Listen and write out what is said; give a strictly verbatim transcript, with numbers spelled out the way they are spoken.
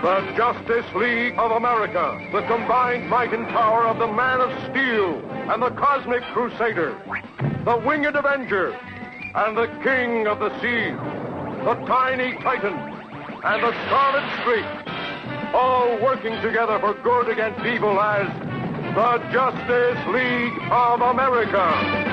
The Justice League of America. The combined might and power of the Man of Steel and the Cosmic Crusader. The Winged Avenger and the King of the Sea. The Tiny Titan and the Scarlet Streak. All working together for good against evil as the Justice League of America.